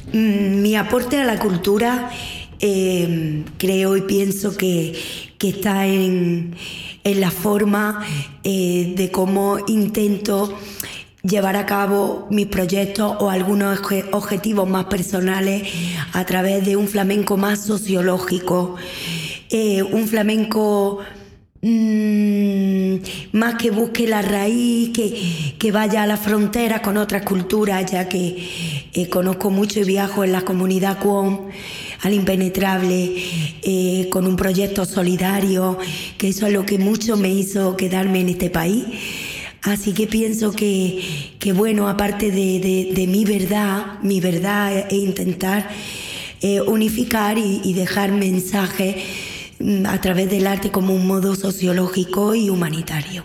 Mi aporte a la cultura creo y pienso que está en la forma de cómo intento llevar a cabo mis proyectos o algunos objetivos más personales a través de un flamenco más sociológico, un flamenco más que busque la raíz, que vaya a la frontera con otras culturas, ya que conozco mucho y viajo en la comunidad Cuom, al Impenetrable, con un proyecto solidario, que eso es lo que mucho me hizo quedarme en este país. Así que pienso que bueno, aparte de mi verdad es intentar unificar y dejar mensajes a través del arte como un modo sociológico y humanitario.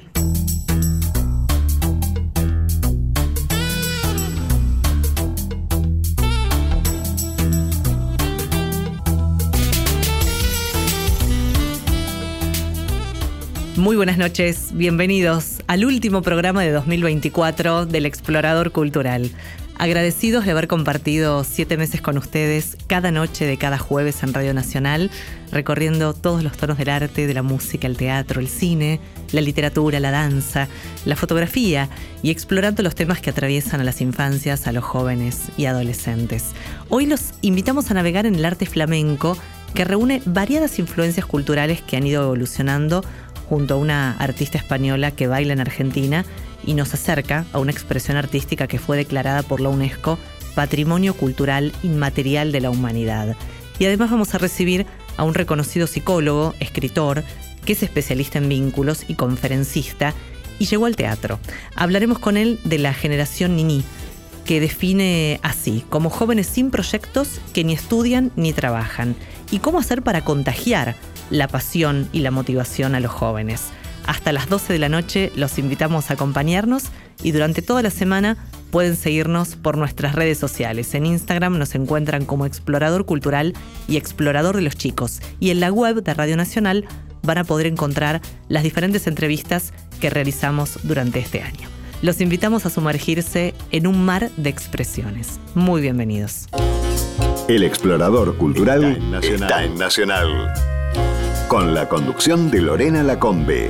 Muy buenas noches, bienvenidos al último programa de 2024 del Explorador Cultural. Agradecidos de haber compartido 7 meses con ustedes cada noche de cada jueves en Radio Nacional, recorriendo todos los tonos del arte, de la música, el teatro, el cine, la literatura, la danza, la fotografía y explorando los temas que atraviesan a las infancias, a los jóvenes y adolescentes. Hoy los invitamos a navegar en el arte flamenco, que reúne variadas influencias culturales que han ido evolucionando junto a una artista española que baila en Argentina y nos acerca a una expresión artística que fue declarada por la UNESCO Patrimonio Cultural Inmaterial de la Humanidad. Y además vamos a recibir a un reconocido psicólogo, escritor, que es especialista en vínculos y conferencista, y llegó al teatro. Hablaremos con él de la generación Niní, que define así, como jóvenes sin proyectos que ni estudian ni trabajan, y cómo hacer para contagiar la pasión y la motivación a los jóvenes. Hasta las 12 de la noche los invitamos a acompañarnos y durante toda la semana pueden seguirnos por nuestras redes sociales. En Instagram nos encuentran como Explorador Cultural y Explorador de los Chicos. Y en la web de Radio Nacional van a poder encontrar las diferentes entrevistas que realizamos durante este año. Los invitamos a sumergirse en un mar de expresiones. Muy bienvenidos. El Explorador Cultural está en Nacional. Con la conducción de Lorena Lacombe.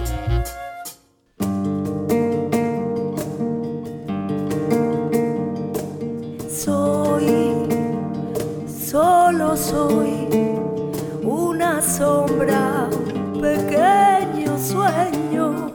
Solo soy una sombra, un pequeño sueño.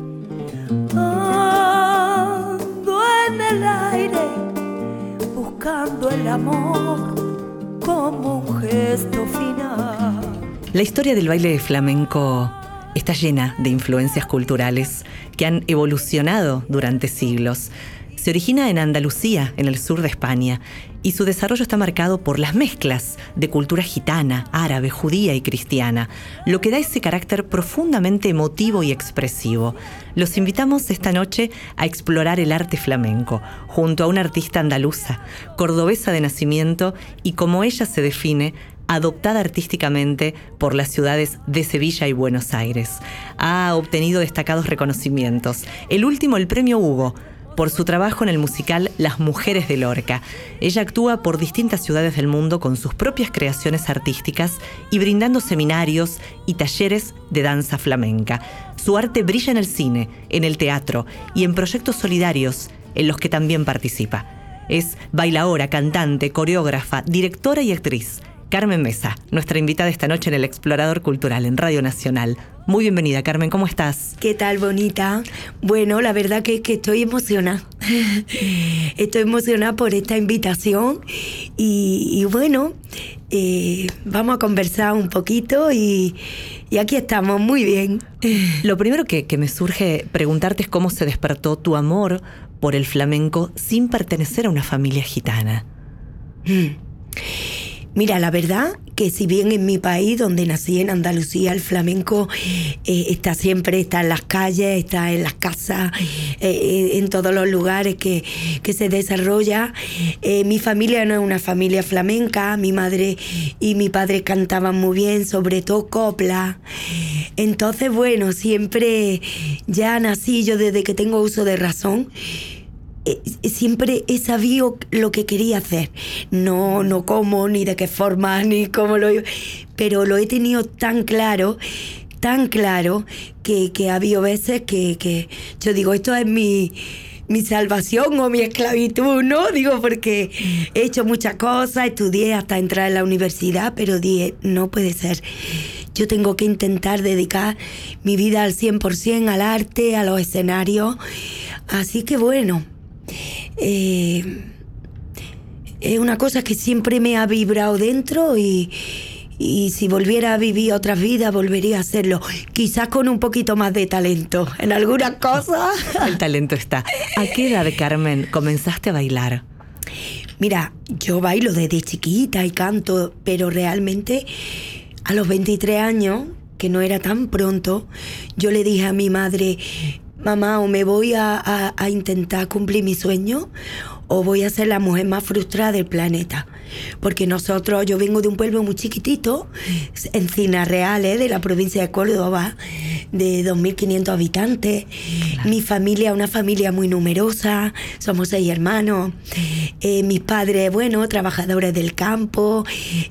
Ando en el aire, buscando el amor como un gesto final. La historia del baile flamenco está llena de influencias culturales que han evolucionado durante siglos. Se origina en Andalucía, en el sur de España, y su desarrollo está marcado por las mezclas de cultura gitana, árabe, judía y cristiana, lo que da ese carácter profundamente emotivo y expresivo. Los invitamos esta noche a explorar el arte flamenco, junto a una artista andaluza, cordobesa de nacimiento y, como ella se define, adoptada artísticamente por las ciudades de Sevilla y Buenos Aires. Ha obtenido destacados reconocimientos. El último, el Premio Hugo, por su trabajo en el musical Las Mujeres de Lorca. Ella actúa por distintas ciudades del mundo con sus propias creaciones artísticas y brindando seminarios y talleres de danza flamenca. Su arte brilla en el cine, en el teatro y en proyectos solidarios en los que también participa. Es bailaora, cantante, coreógrafa, directora y actriz. Carmen Mesa, nuestra invitada esta noche en el Explorador Cultural en Radio Nacional. Muy bienvenida, Carmen, ¿cómo estás? ¿Qué tal, bonita? Bueno, la verdad que estoy emocionada. Estoy emocionada por esta invitación y bueno, vamos a conversar un poquito y aquí estamos, muy bien. Lo primero que me surge preguntarte es cómo se despertó tu amor por el flamenco sin pertenecer a una familia gitana. Mira, la verdad que si bien en mi país, donde nací en Andalucía, el flamenco está en las calles, está en las casas, en todos los lugares que se desarrolla. Mi familia no es una familia flamenca, mi madre y mi padre cantaban muy bien, sobre todo copla. Entonces, bueno, siempre ya nací yo desde que tengo uso de razón. siempre he sabido lo que quería hacer. No cómo, ni de qué forma, ni cómo pero lo he tenido tan claro que ha habido veces que yo digo, esto es mi salvación o mi esclavitud, ¿no? Digo, porque he hecho muchas cosas, estudié hasta entrar en la universidad, pero dije, no puede ser. Yo tengo que intentar dedicar mi vida al 100% al arte, a los escenarios. Así que bueno, es una cosa que siempre me ha vibrado dentro y si volviera a vivir otras vidas, volvería a hacerlo. Quizás con un poquito más de talento en algunas cosas. El talento está. ¿A qué edad, Carmen, comenzaste a bailar? Mira, yo bailo desde chiquita y canto, pero realmente a los 23 años, que no era tan pronto, yo le dije a mi madre, mamá, o me voy a intentar cumplir mi sueño o voy a ser la mujer más frustrada del planeta. Porque yo vengo de un pueblo muy chiquitito, Encinas Reales, de la provincia de Córdoba, de 2.500 habitantes. Claro. Mi familia, una familia muy numerosa, somos 6 hermanos. Mis padres, trabajadores del campo,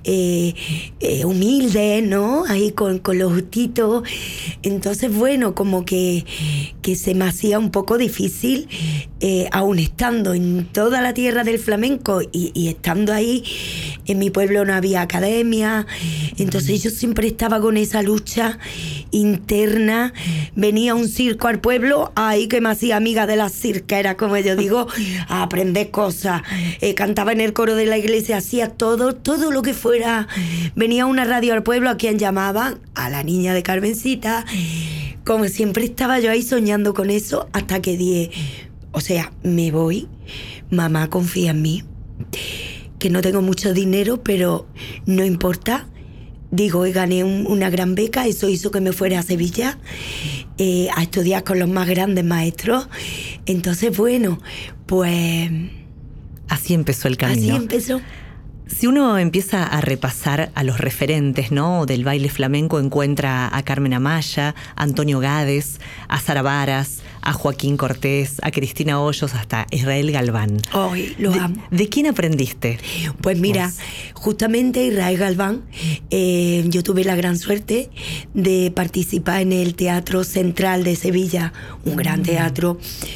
humildes, ¿no? Ahí con los justitos. Entonces, como que se me hacía un poco difícil, aún estando en toda la tierra del flamenco y estando ahí. En mi pueblo no había academia, entonces yo siempre estaba con esa lucha interna. Venía un circo al pueblo, ahí que me hacía amiga de las cirqueras, como yo digo, a aprender cosas. Cantaba en el coro de la iglesia, hacía todo lo que fuera. Venía una radio al pueblo a quien llamaban a la niña de Carmencita. Como siempre estaba yo ahí soñando con eso, hasta que dije, me voy, mamá confía en mí, que no tengo mucho dinero, pero no importa. Digo, gané una gran beca, eso hizo que me fuera a Sevilla a estudiar con los más grandes maestros. Entonces, pues así empezó el camino. Así empezó. Si uno empieza a repasar a los referentes, ¿no?, del baile flamenco, encuentra a Carmen Amaya, a Antonio Gades, a Sara Varas, a Joaquín Cortés, a Cristina Hoyos, hasta Israel Galván. ¡Ay, lo amo! ¿De quién aprendiste? Pues mira, justamente Israel Galván, yo tuve la gran suerte de participar en el Teatro Central de Sevilla, un gran teatro,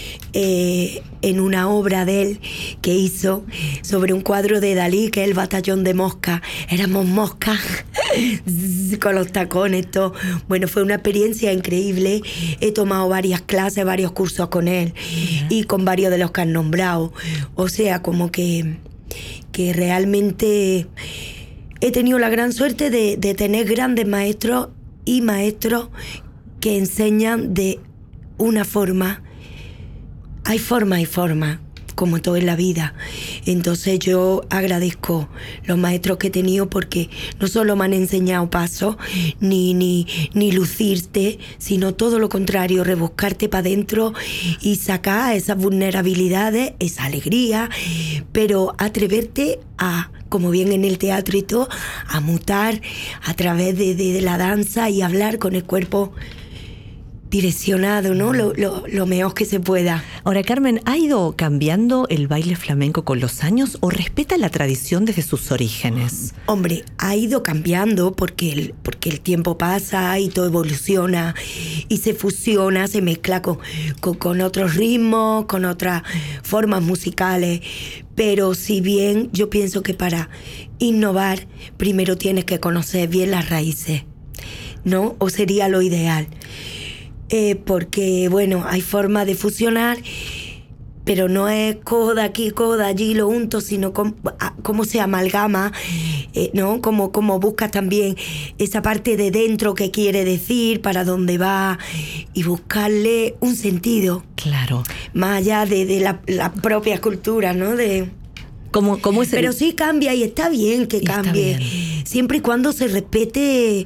en una obra de él que hizo sobre un cuadro de Dalí, que es el batallón de moscas. Éramos moscas con los tacones, todo. Fue una experiencia increíble. He tomado varias clases, varios cursos con él y con varios de los que han nombrado. Como que realmente he tenido la gran suerte de tener grandes maestros y maestros que enseñan de una forma. Hay forma, como todo en la vida. Entonces yo agradezco los maestros que he tenido, porque no solo me han enseñado pasos, ni lucirte, sino todo lo contrario, rebuscarte para adentro y sacar esas vulnerabilidades, esa alegría, pero atreverte a, como bien en el teatro y todo, a mutar a través de la danza y hablar con el cuerpo direccionado, ¿no? Lo mejor que se pueda. Ahora, Carmen, ¿ha ido cambiando el baile flamenco con los años o respeta la tradición desde sus orígenes? Hombre, ha ido cambiando porque el tiempo pasa y todo evoluciona y se fusiona, se mezcla con otros ritmos, con otras formas musicales. Pero si bien yo pienso que para innovar primero tienes que conocer bien las raíces, ¿no? O sería lo ideal. Porque, hay forma de fusionar, pero no es coda aquí, coda allí, lo junto, sino cómo se amalgama, ¿no? Cómo buscas también esa parte de dentro que quiere decir, para dónde va, y buscarle un sentido. Claro. Más allá de la propia cultura, ¿no? ¿Cómo es Pero sí cambia y está bien que cambie, siempre y cuando se respete.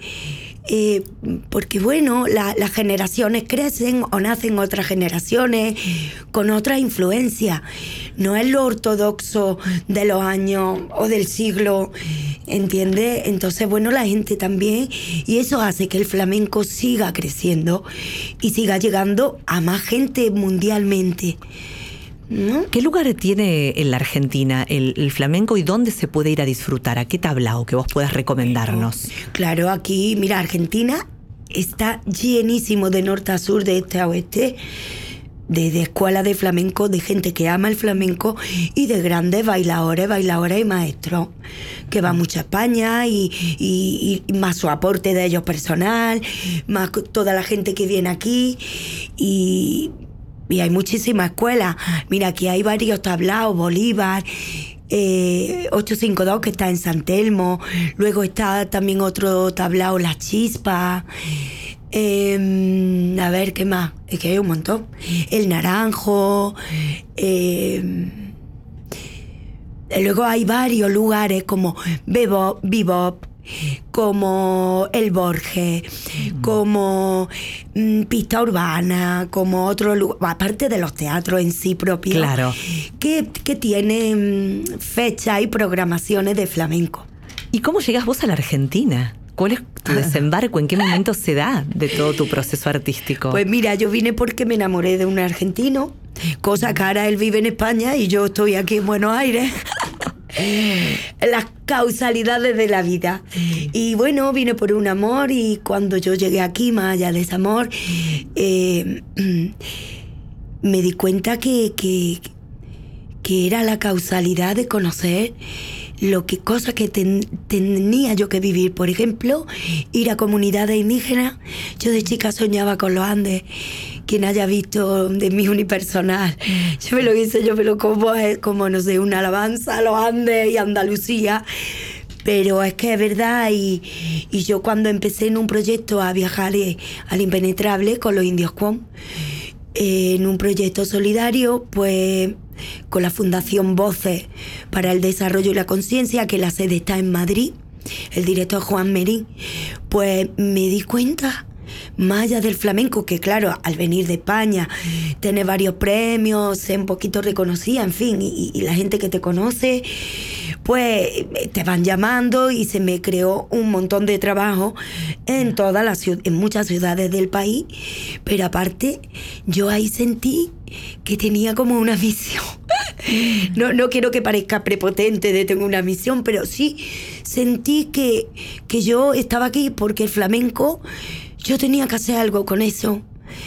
Porque las generaciones crecen o nacen otras generaciones con otras influencias. No es lo ortodoxo de los años o del siglo, ¿entiendes? Entonces, la gente también, y eso hace que el flamenco siga creciendo y siga llegando a más gente mundialmente. ¿no? ¿Qué lugar tiene en la Argentina el flamenco y dónde se puede ir a disfrutar? ¿A qué tablao que vos puedas recomendarnos? Claro, aquí, mira, Argentina está llenísimo de norte a sur, de este a oeste, de escuelas de flamenco, de gente que ama el flamenco y de grandes bailadoras y maestros, que va mucho a España y más su aporte de ellos personal, más toda la gente que viene aquí y hay muchísimas escuelas. Mira, aquí hay varios tablaos, Bolívar, 852 que está en San Telmo, luego está también otro tablao, La Chispa, a ver, ¿qué más? Es que hay un montón. El Naranjo, luego hay varios lugares como Bebop, como El Borges, como Pista Urbana, como otro lugar, aparte de los teatros en sí propios, claro, que tienen fechas y programaciones de flamenco. ¿Y cómo llegás vos a la Argentina? ¿Cuál es tu desembarco? ¿En qué momento se da de todo tu proceso artístico? Pues mira, yo vine porque me enamoré de un argentino, cosa que ahora él vive en España y yo estoy aquí en Buenos Aires. Las causalidades de la vida. Y bueno, vine por un amor y cuando yo llegué aquí, más allá de ese amor, me di cuenta que era la causalidad de conocer cosas que tenía yo que vivir. Por ejemplo, ir a comunidades indígenas. Yo de chica soñaba con los Andes. Quien haya visto de mi unipersonal, yo me lo hice, yo me lo como no sé, una alabanza a los Andes y Andalucía. Pero es que es verdad, y yo cuando empecé en un proyecto a viajar al Impenetrable con los indios Cuom, en un proyecto solidario, pues con la Fundación Voces para el Desarrollo y la Conciencia, que la sede está en Madrid, el director Juan Merín, pues me di cuenta, más allá del flamenco, que claro, al venir de España, tener varios premios, ser un poquito reconocida, en fin, y la gente que te conoce, pues te van llamando y se me creó un montón de trabajo en en muchas ciudades del país, pero aparte yo ahí sentí que tenía como una misión. No quiero que parezca prepotente de tengo una misión, pero sí sentí que yo estaba aquí porque el flamenco, yo tenía que hacer algo con eso.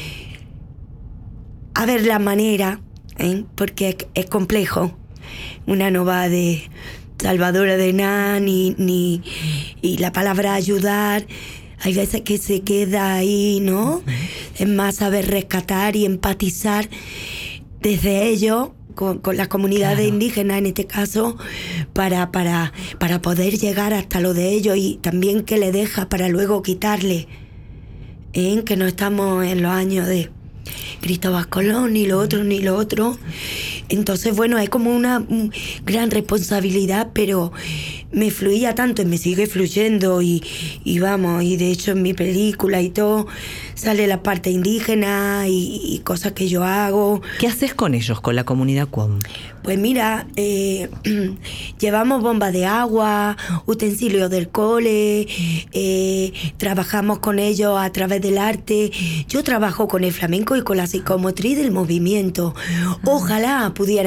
A ver la manera, porque es complejo. Una no va de salvadora de nada, ni la palabra ayudar. Hay veces que se queda ahí, ¿no? Es más saber rescatar y empatizar desde ellos, con las comunidades indígenas en este caso, para poder llegar hasta lo de ellos y también que le deja para luego quitarle. Que no estamos en los años de Cristóbal Colón, ni lo otro. Entonces, bueno, es como una gran responsabilidad, pero me fluía tanto y me sigue fluyendo y vamos, y de hecho en mi película y todo sale la parte indígena y cosas que yo hago. ¿Qué haces con ellos, con la comunidad Cuom? Pues mira, llevamos bombas de agua, utensilios del cole, trabajamos con ellos a través del arte. Yo trabajo con el flamenco y con la psicomotriz del movimiento. Ojalá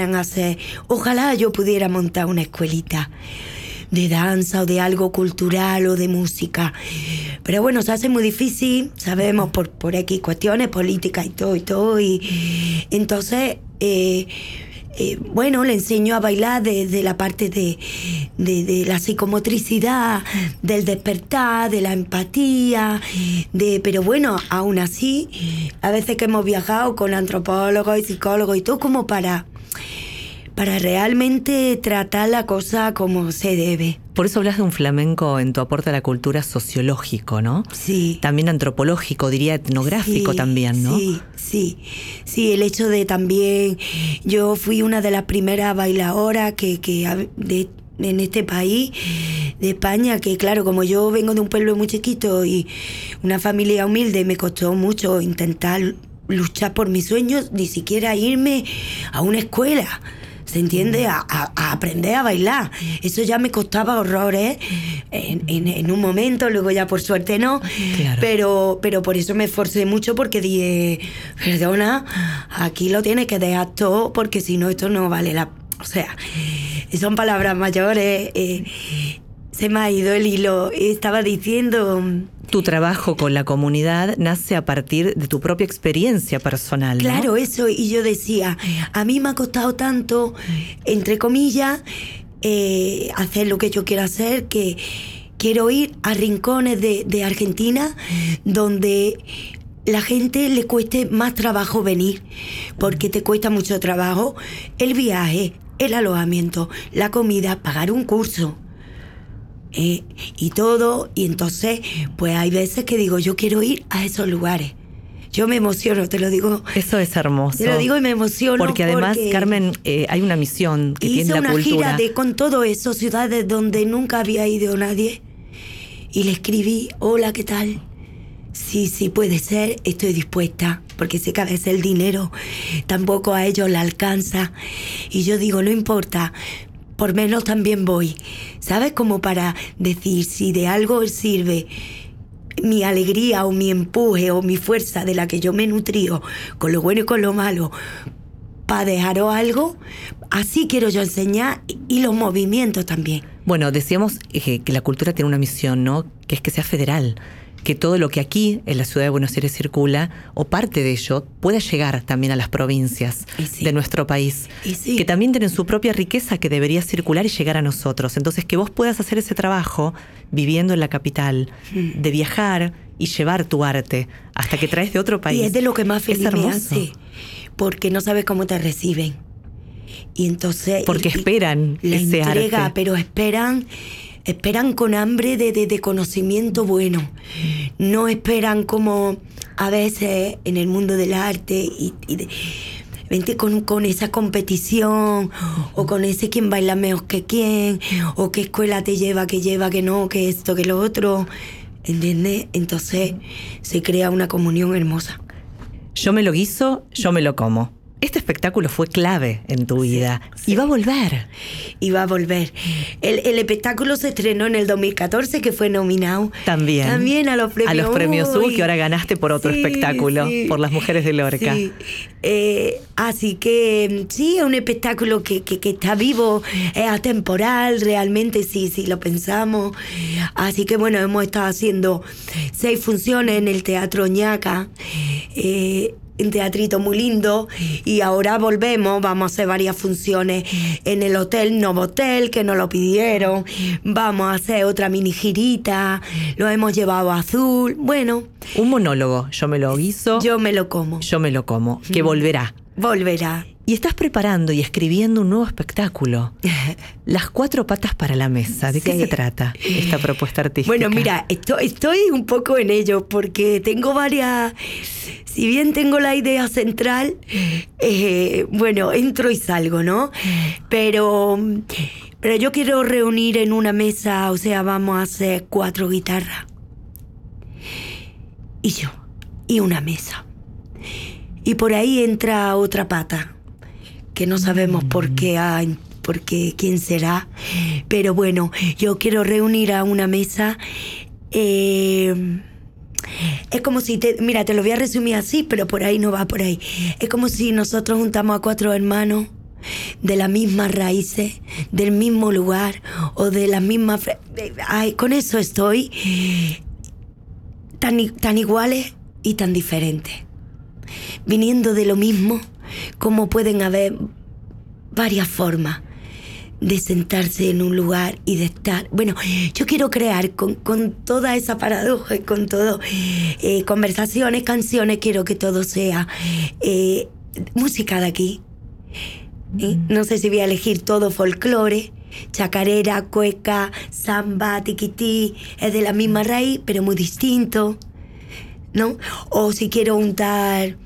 yo pudiera montar una escuelita de danza o de algo cultural o de música. Pero bueno, se hace muy difícil, sabemos, por X cuestiones políticas y todo. Y entonces, bueno, le enseño a bailar desde la parte de la psicomotricidad, del despertar, de la empatía, pero bueno, aún así, a veces que hemos viajado con antropólogos y psicólogos y todo, como para realmente tratar la cosa como se debe. Por eso hablas de un flamenco en tu aporte a la cultura sociológico, ¿no? Sí. También antropológico, diría etnográfico también, ¿no? Sí, el hecho de también... Yo fui una de las primeras bailadoras en este país, de España, que claro, como yo vengo de un pueblo muy chiquito y una familia humilde, me costó mucho intentar luchar por mis sueños, ni siquiera irme a una escuela, ¿se entiende? A aprender a bailar. Eso ya me costaba horrores en un momento, luego ya por suerte no. Claro. Pero por eso me esforcé mucho, porque dije, perdona, aquí lo tienes que dejar todo, porque si no esto no vale la... O sea, son palabras mayores. Se me ha ido el hilo. Estaba diciendo... Tu trabajo con la comunidad nace a partir de tu propia experiencia personal, ¿no? Claro, eso. Y yo decía, a mí me ha costado tanto, entre comillas, hacer lo que yo quiero hacer, que quiero ir a rincones de Argentina donde la gente le cueste más trabajo venir, porque te cuesta mucho trabajo el viaje, el alojamiento, la comida, pagar un curso. Y todo, y entonces pues hay veces que digo, yo quiero ir a esos lugares. Yo me emociono, te lo digo. Eso es hermoso. Te lo digo y me emociono. Porque además, Carmen, hay una misión que tiene la cultura. Hice una gira con todo eso, ciudades donde nunca había ido nadie, y le escribí, hola, ¿qué tal? Sí, puede ser, estoy dispuesta, porque sé que a veces el dinero tampoco a ellos le alcanza. Y yo digo, no importa, por menos también voy, ¿sabes? Como para decir, si de algo sirve mi alegría o mi empuje o mi fuerza de la que yo me he nutrido, con lo bueno y con lo malo, para dejaros algo, así quiero yo enseñar, y los movimientos también. Bueno, decíamos que la cultura tiene una misión, ¿no? Que es que sea federal. Que todo lo que aquí en la ciudad de Buenos Aires circula, o parte de ello, pueda llegar también a las provincias de nuestro país, que también tienen su propia riqueza que debería circular y llegar a nosotros. Entonces, que vos puedas hacer ese trabajo viviendo en la capital, de viajar y llevar tu arte hasta que traes de otro país. Y es de lo que más feliz me hace, porque no sabes cómo te reciben. Y entonces... Porque esperan ese entrega, arte. Pero esperan con hambre de conocimiento bueno. No esperan como a veces en el mundo del arte vente con esa competición, o con ese quién baila mejor que quién, o qué escuela te lleva, que no, que esto, que lo otro. ¿Entiendes? Entonces se crea una comunión hermosa. Yo me lo guiso, yo me lo como. Este espectáculo fue clave en tu vida. Sí. Y va a volver. Y va a volver. El espectáculo se estrenó en el 2014, que fue nominado. También a los premios. A los premios U, que ahora ganaste por otro espectáculo, por Las Mujeres de Lorca. Sí. Así que sí, es un espectáculo que está vivo, es atemporal, realmente sí lo pensamos. Así que bueno, hemos estado haciendo 6 funciones en el Teatro Ñaca, un teatrito muy lindo, y ahora vamos a hacer varias funciones en el Hotel Novotel, que nos lo pidieron. Vamos a hacer otra mini girita, lo hemos llevado a Azul. Bueno, un monólogo, yo me lo guiso, yo me lo como, que volverá. Y estás preparando y escribiendo un nuevo espectáculo. Las 4 patas para la mesa. ¿De qué se trata esta propuesta artística? Bueno, mira, estoy un poco en ello, porque tengo varias... Si bien tengo la idea central, bueno, entro y salgo, ¿no? Pero yo quiero reunir en una mesa, o sea, vamos a hacer 4 guitarras. Y yo, y una mesa. Y por ahí entra otra pata, que no sabemos por qué, quién será. Pero bueno, yo quiero reunir a una mesa. Es como si mira, te lo voy a resumir así, pero por ahí no va por ahí. Es como si nosotros juntamos a 4 hermanos de las mismas raíces, del mismo lugar, o de las mismas... con eso estoy tan iguales y tan diferentes. Viniendo de lo mismo, como pueden haber varias formas de sentarse en un lugar y de estar. Bueno, yo quiero crear con toda esa paradoja, con todo, conversaciones, canciones, quiero que todo sea música de aquí. No sé si voy a elegir todo folclore, chacarera, cueca, samba, tiquití, es de la misma raíz, pero muy distinto, ¿no? O si quiero untar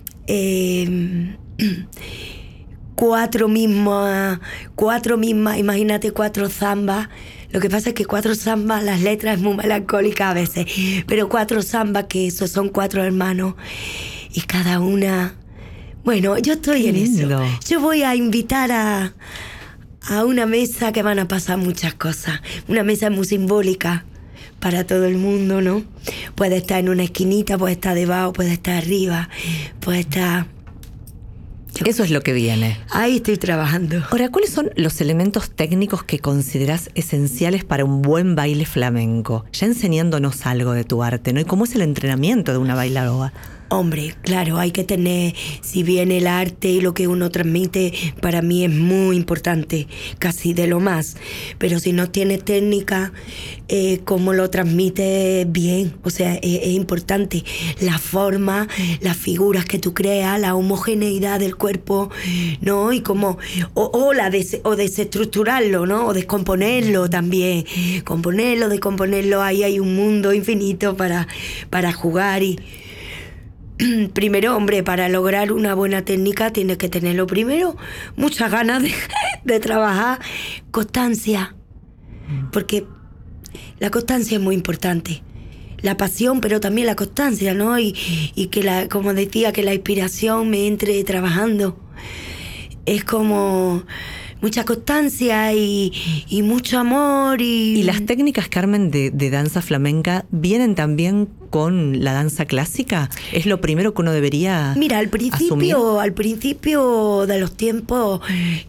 4 mismas, imagínate 4 zambas. Lo que pasa es que 4 zambas, las letras es muy melancólica a veces, pero 4 zambas, que esos son 4 hermanos, y cada una Bueno, yo estoy en lindo. eso. Yo voy a invitar a una mesa que van a pasar muchas cosas. Una mesa muy simbólica para todo el mundo, ¿no? Puede estar en una esquinita, puede estar debajo, puede estar arriba, puede estar... Eso es lo que viene. Ahí estoy trabajando. Ahora, ¿cuáles son los elementos técnicos que considerás esenciales para un buen baile flamenco? Ya enseñándonos algo de tu arte, ¿no? ¿Y cómo es el entrenamiento de una bailaroa? Hombre, claro, hay que tener, si bien el arte y lo que uno transmite para mí es muy importante, casi de lo más, pero si no tienes técnica, cómo lo transmites bien, o sea, es importante la forma, las figuras que tú creas, la homogeneidad del cuerpo, ¿no? Y cómo, o desestructurarlo, ¿no? O descomponerlo también, componerlo, descomponerlo, ahí hay un mundo infinito para jugar. Y primero, hombre, para lograr una buena técnica tienes que tener lo primero, muchas ganas de trabajar, constancia, porque la constancia es muy importante. La pasión, pero también la constancia, ¿no? Y que como decía, que la inspiración me entre trabajando. Es como mucha constancia y mucho amor. ¿Y las técnicas, Carmen, de danza flamenca vienen también con la danza clásica? ¿Es lo primero que uno debería asumir? Mira, al principio de los tiempos,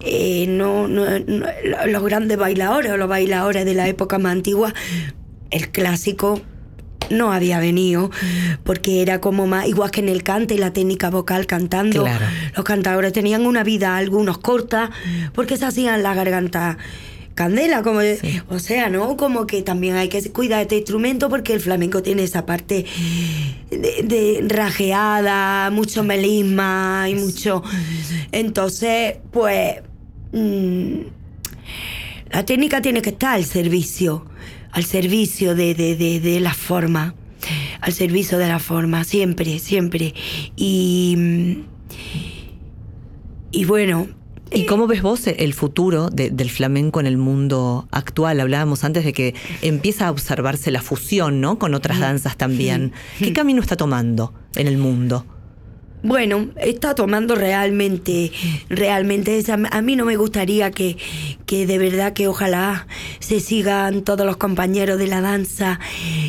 los grandes bailadores o los bailadores de la época más antigua, el clásico no había venido, porque era como más, igual que en el cante y la técnica vocal cantando. Claro. Los cantadores tenían una vida, algunos corta, porque se hacían la garganta candela, como sí. O sea, ¿no? Como que también hay que cuidar este instrumento, porque el flamenco tiene esa parte de rajeada, mucho melisma y mucho. Entonces, pues la técnica tiene que estar al servicio de la forma, al servicio de la forma, siempre. Y bueno. ¿Y cómo ves vos el futuro del flamenco en el mundo actual? Hablábamos antes de que empieza a observarse la fusión, ¿no? Con otras danzas también. ¿Qué camino está tomando en el mundo? Bueno, está tomando realmente a mí no me gustaría que de verdad, que ojalá se sigan todos los compañeros de la danza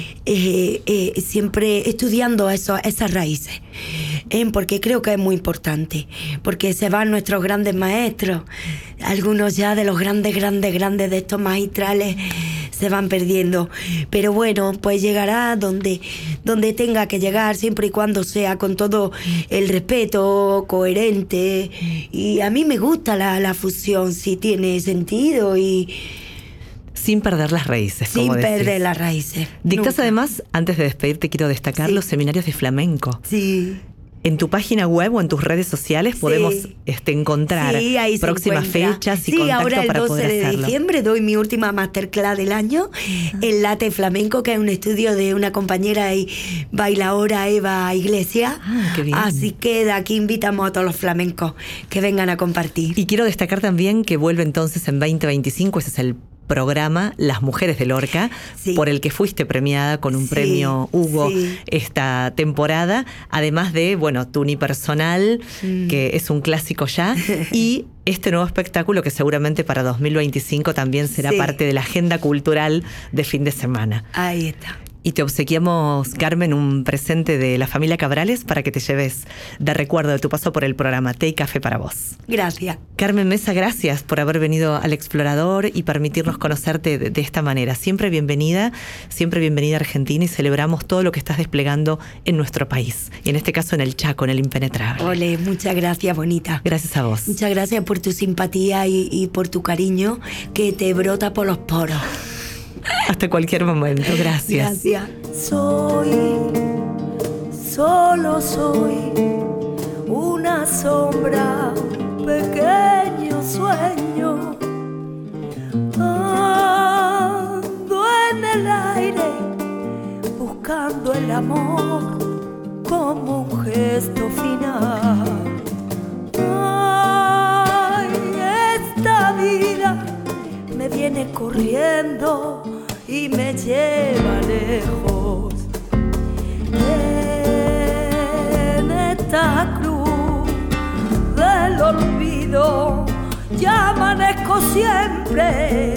siempre estudiando esas raíces, porque creo que es muy importante, porque se van nuestros grandes maestros, algunos ya de los grandes de estos magistrales se van perdiendo, pero bueno, pues llegará donde tenga que llegar, siempre y cuando sea con todo el respeto, coherente. Y a mí me gusta la fusión, si tiene sentido y sin perder las raíces, como decís. Sin perder las raíces. Dictás nunca. Además, antes de despedirte, quiero destacar los seminarios de flamenco. Sí. En tu página web o en tus redes sociales podemos encontrar próximas fechas y contacto para poder hacerlo. Sí, ahora el 12 de diciembre doy mi última masterclass del año, el Late Flamenco, que es un estudio de una compañera y bailadora, Eva Iglesias. Qué bien. Así que de aquí invitamos a todos los flamencos que vengan a compartir. Y quiero destacar también que vuelve entonces en 2025, ese es el programa Las Mujeres de Lorca, por el que fuiste premiada con un premio Hugo esta temporada, además de, tu unipersonal, que es un clásico ya, y este nuevo espectáculo que seguramente para 2025 también será parte de la agenda cultural de fin de semana. Ahí está. Y te obsequiamos, Carmen, un presente de la familia Cabrales para que te lleves de recuerdo de tu paso por el programa Té y Café para vos. Gracias. Carmen Mesa, gracias por haber venido al Explorador y permitirnos conocerte de esta manera. Siempre bienvenida a Argentina, y celebramos todo lo que estás desplegando en nuestro país. Y en este caso en el Chaco, en el Impenetrable. Ole, muchas gracias, bonita. Gracias a vos. Muchas gracias por tu simpatía y por tu cariño que te brota por los poros. Hasta cualquier momento, gracias. Gracias. Solo soy una sombra, un pequeño sueño. Ando en el aire buscando el amor como un gesto final. Ay, esta vida me viene corriendo y me lleva lejos. En esta cruz ya amanezco siempre.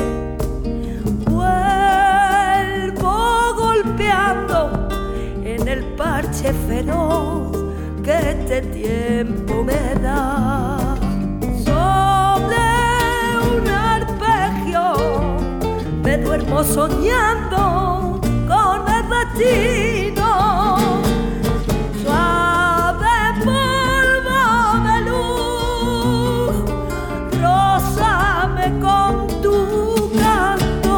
Vuelvo golpeando en el parche feroz que este tiempo me da. Sobre un arpegio me duermo soñando con el destino. Suave polvo de luz, rózame con tu canto.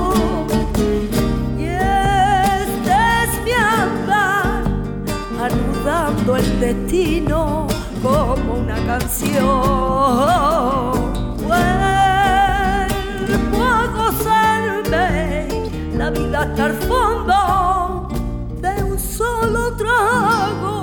Y este es mi andar, anudando el destino como una canción. Vuelvo a gozarme la vida hasta el fondo de un solo trago.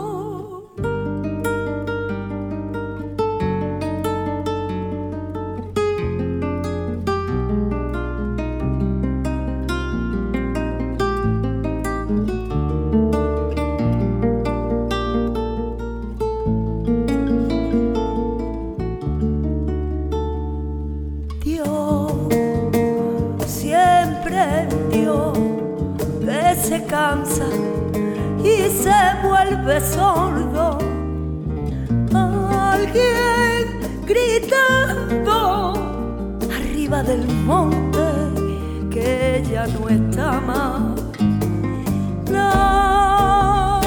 Se cansa y se vuelve sordo. Alguien gritando arriba del monte que ya no está más. La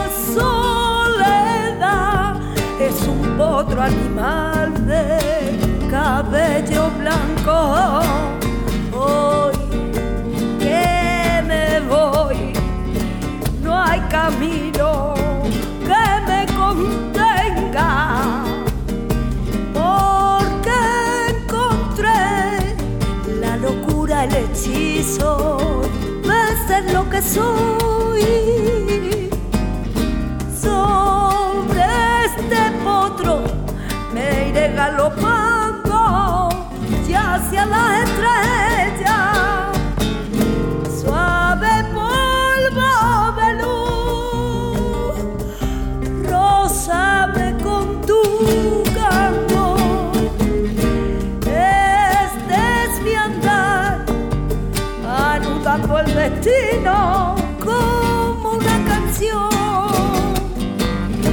soledad es un potro animal de cabello blanco. Hoy que me voy, no hay camino que me contenga, porque encontré la locura, el hechizo de ser lo que soy. Sobre este potro me iré galopando ya hacia las estrellas. Suave polvo de luz, rózame con tu canto. Este es mi andar, anudando el destino como una canción.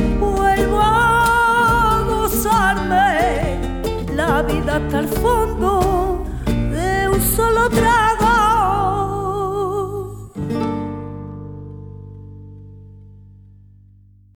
Vuelvo a gozarme la vida hasta el fondo